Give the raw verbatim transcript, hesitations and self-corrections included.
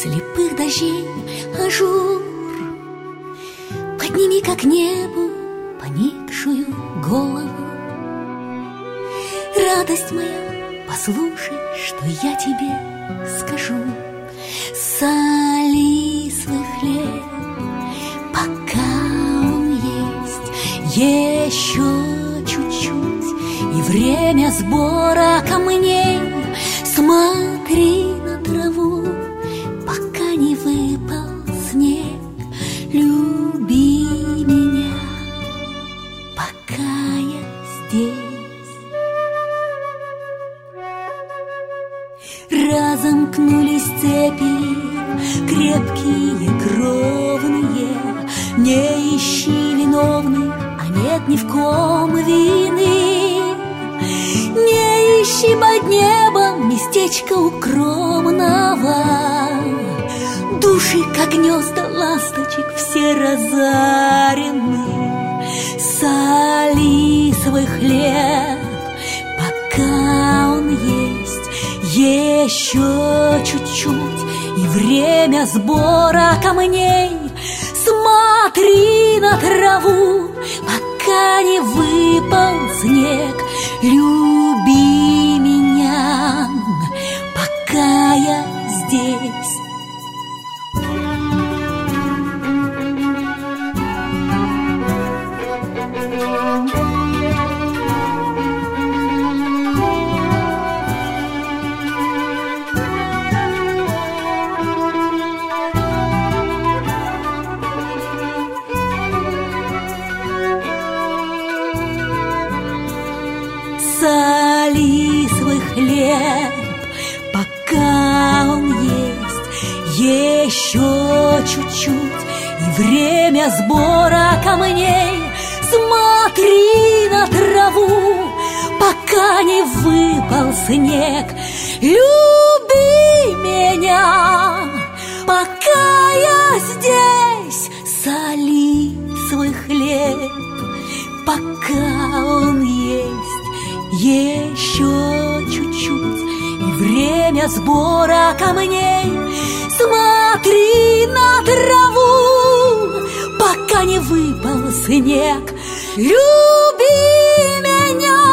слепых дождей ажур. Подними к небу поникшую голову. Радость моя, послушай, что я тебе скажу. Соли свой хлеб, пока он есть, еще чуть-чуть, и время сбора камней. Смотри на траву, пока не выпал снег. Люби меня, пока я здесь. Разомкнулись цепи, крепкие, кровные. Не ищи виновных, а нет ни в ком вины. Не ищи под небом местечко укромного. Души, как гнезда ласточек, все разорены. Соли свой хлеб, пока он есть, еще чуть-чуть, и время сбора камней. Смотри на траву, пока не выпал снег. Люби меня, пока я здесь. Соли свой хлеб, пока он есть, еще чуть-чуть, и время сбора камней. Смотри на траву, пока не выпал снег. Люби меня, пока я здесь. Соли свой хлеб, пока он есть, еще чуть-чуть, и время сбора камней. Смотри на траву, пока не выпал снег. Люби меня,